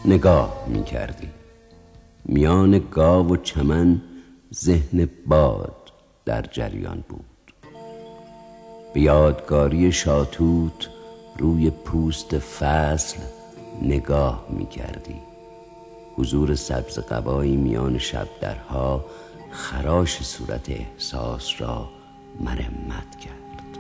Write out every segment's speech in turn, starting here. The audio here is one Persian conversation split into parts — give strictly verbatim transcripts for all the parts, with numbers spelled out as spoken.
نگاه می کردی. میان گاو و چمن ذهن باد در جریان بود. به یادگاری شاتوت روی پوست فصل نگاه می کردی. حضور سبز قبایی میان شبدرها خراش صورت احساس را مرمت کرد.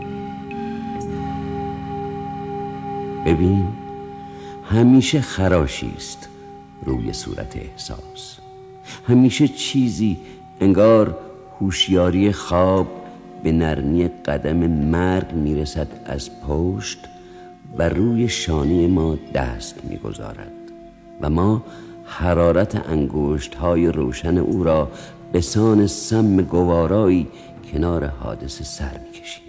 ببین، همیشه خراشی است روی صورت احساس. همیشه چیزی انگار هوشیاری خواب به نرمی قدم مرگ میرسد از پشت و روی شانه ما دست میگذارد و ما حرارت انگشت‌های روشن او را به سان سم گوارایی کنار حادثه سر میکشیم.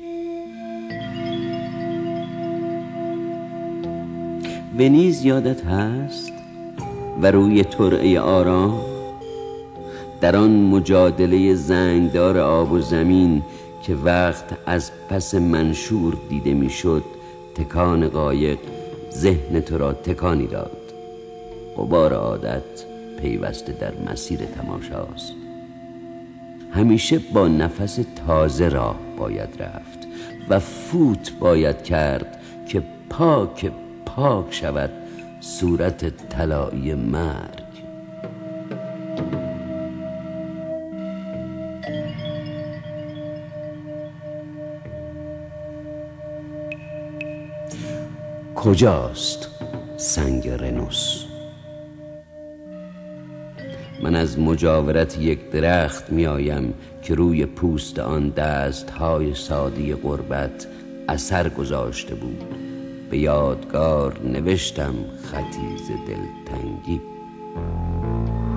ونیز یادت هست؟ و روی ترعه آرام در آن مجادله زنگدار آب و زمین که وقت از پس منشور دیده میشد، تکان قایق ذهن تو را تکانی داد. غبار عادت پیوسته در مسیر تماشاست. همیشه با نفس تازه راه باید رفت و فوت باید کرد که پاک پاک شود صورت طلایی مرگ. کجاست سنگ رنوس؟ من از مجاورت یک درخت می آیم که روی پوست آن دستهای ساده غربت اثر گذاشته بود. به یادگار نوشتم خطی ز دلتنگی.